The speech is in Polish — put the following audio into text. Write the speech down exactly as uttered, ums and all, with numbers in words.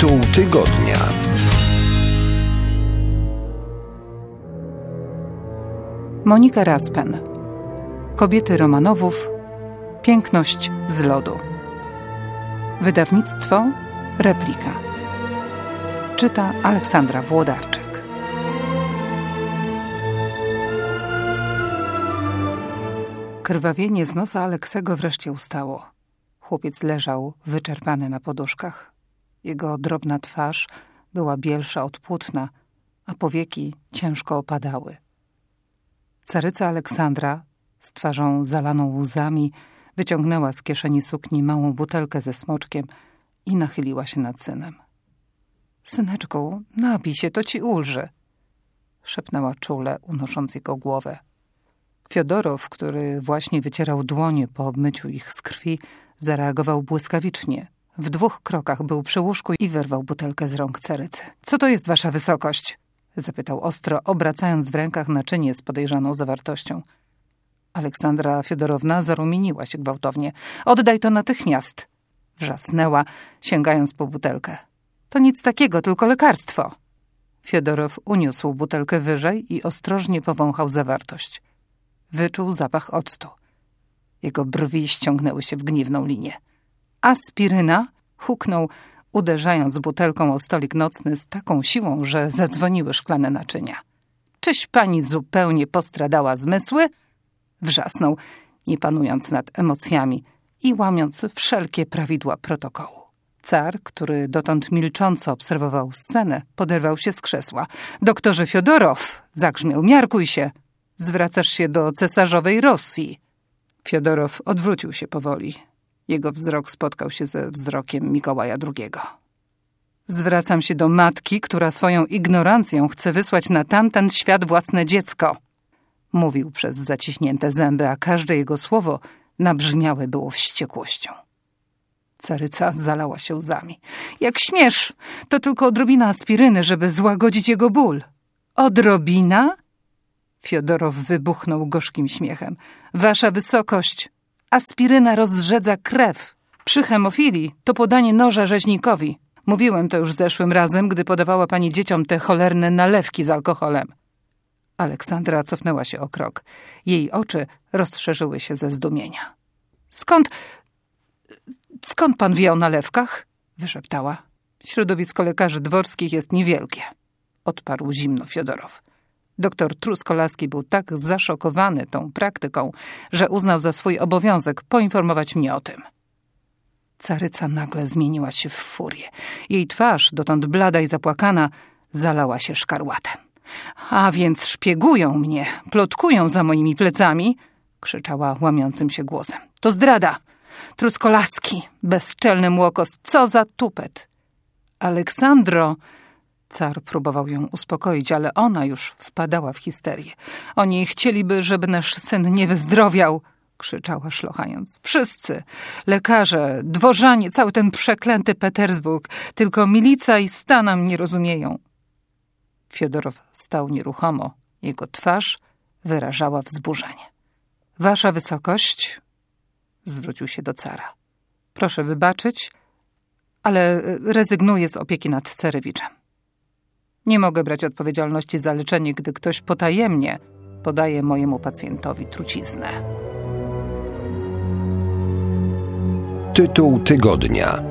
Tytuł tygodnia. Monika Raspen. Kobiety Romanowów. Piękność z lodu. Wydawnictwo Replika. Czyta Aleksandra Włodarczyk. Krwawienie z nosa Aleksego wreszcie ustało. Chłopiec leżał wyczerpany na poduszkach. Jego drobna twarz była bielsza od płótna, a powieki ciężko opadały. Caryca Aleksandra, z twarzą zalaną łzami, wyciągnęła z kieszeni sukni małą butelkę ze smoczkiem i nachyliła się nad synem. — Syneczku, napij się, to ci ulży — szepnęła czule, unosząc jego głowę. Fiodorow, który właśnie wycierał dłonie po obmyciu ich z krwi, zareagował błyskawicznie. W dwóch krokach był przy łóżku i wyrwał butelkę z rąk Carycy. — Co to jest, wasza wysokość? — zapytał ostro, obracając w rękach naczynie z podejrzaną zawartością. Aleksandra Fiodorowna zarumieniła się gwałtownie. — Oddaj to natychmiast! — wrzasnęła, sięgając po butelkę. — To nic takiego, tylko lekarstwo. Fiodorow uniósł butelkę wyżej i ostrożnie powąchał zawartość. Wyczuł zapach octu. Jego brwi ściągnęły się w gniewną linię. — Aspiryna? — huknął, uderzając butelką o stolik nocny z taką siłą, że zadzwoniły szklane naczynia. — Czyś pani zupełnie postradała zmysły? — wrzasnął, nie panując nad emocjami i łamiąc wszelkie prawidła protokołu. Car, który dotąd milcząco obserwował scenę, poderwał się z krzesła. — Doktorze Fiodorow! — zagrzmiał. — Miarkuj się! Zwracasz się do cesarzowej Rosji. Fiodorow odwrócił się powoli. Jego wzrok spotkał się ze wzrokiem Mikołaja drugiego. Zwracam się do matki, która swoją ignorancją chce wysłać na tamten świat własne dziecko. Mówił przez zaciśnięte zęby, a każde jego słowo nabrzmiałe było wściekłością. Caryca zalała się łzami. Jak śmiesz! To tylko odrobina aspiryny, żeby złagodzić jego ból. Odrobina? Fiodorow wybuchnął gorzkim śmiechem. Wasza wysokość! Aspiryna rozrzedza krew. Przy hemofilii to podanie noża rzeźnikowi. Mówiłem to już zeszłym razem, gdy podawała pani dzieciom te cholerne nalewki z alkoholem. Aleksandra cofnęła się o krok. Jej oczy rozszerzyły się ze zdumienia. Skąd... Skąd pan wie o nalewkach? Wyszeptała. Środowisko lekarzy dworskich jest niewielkie. Odparł zimno Fiodorow. Doktor Truskolaski był tak zaszokowany tą praktyką, że uznał za swój obowiązek poinformować mnie o tym. Caryca nagle zmieniła się w furię. Jej twarz, dotąd blada i zapłakana, zalała się szkarłatem. A więc szpiegują mnie, plotkują za moimi plecami, krzyczała łamiącym się głosem. To zdrada! Truskolaski, bezczelny młokos, co za tupet! Aleksandro! Car próbował ją uspokoić, ale ona już wpadała w histerię. Oni chcieliby, żeby nasz syn nie wyzdrowiał, krzyczała szlochając. Wszyscy, lekarze, dworzanie, cały ten przeklęty Petersburg, tylko milicja i sta nam nie rozumieją. Fiodorow stał nieruchomo. Jego twarz wyrażała wzburzenie. Wasza wysokość, zwrócił się do cara. Proszę wybaczyć, ale rezygnuję z opieki nad Carywiczem. Nie mogę brać odpowiedzialności za leczenie, gdy ktoś potajemnie podaje mojemu pacjentowi truciznę. Tytuł tygodnia.